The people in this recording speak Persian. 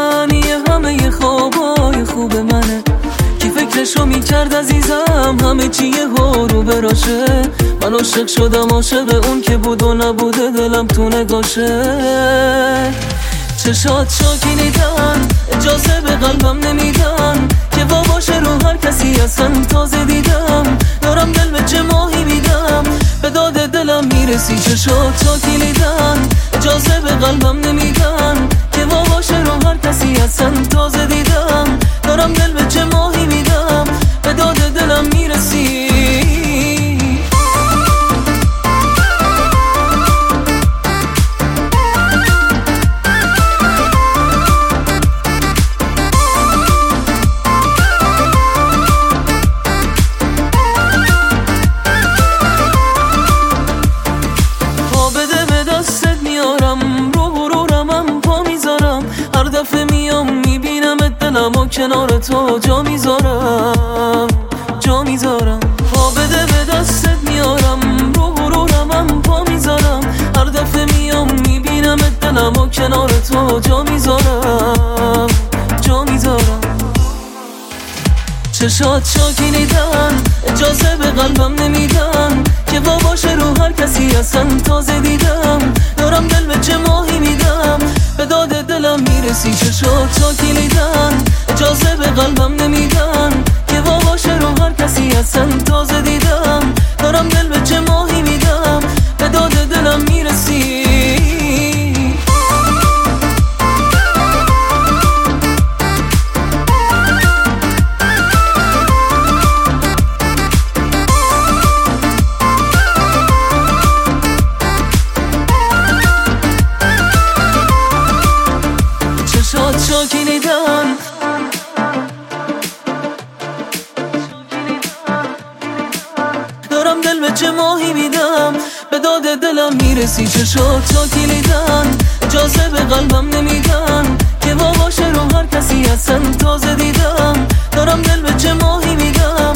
معنی همه خوابای خوب منه. کی فکرشو میکرد عزیزم همه چی یهو رو براشه. من عاشق شدم، عاشق اون که بود و نبوده دلم تو نگاشه. چشات شاکینیدن اجازه به قلبم نمیدن که وا باشه رو هر کسی اصلا. تازه دیدم دارم دل به چه ماهی میدم، به داد دلم میرسی. چشات شاکینیدن اجازه به قلبم نمیدن که وا باشه رو هر کسی اصلا. تازه دیدم دارم دل به چه ماهی میدم، به داد دلم میرسی. دلمو کنار تو جا میذارم، جا میذارم. پا بده به دستت میارم، رو غرورم پا میذارم. هر دفعه میام میبینم دلمو کنار تو جا میذارم، جا میذارم. چشات شاکینیدن اجازه به قلبم نمیدن که وا باشه رو هر کسی اصلا. تازه دیدم دارم دل به چه ماهی میدم، به داد دلم میرسی. چشات شاکینیدن اجازه به قلبم نمیدن که وا باشه رو هر کسی اصلا. تازه دیدم دارم دل به چه ماهی میدم، به داد دلم میرسی. شاکینیدن دارم دل به چه ماهی میدم، به داد دلم میرسی. چشات شاکینیدن اجازه به قلبم نمیدن که وا باشه رو هر کسی اصلا. تازه دیدم دارم دل به چه ماهی میدم،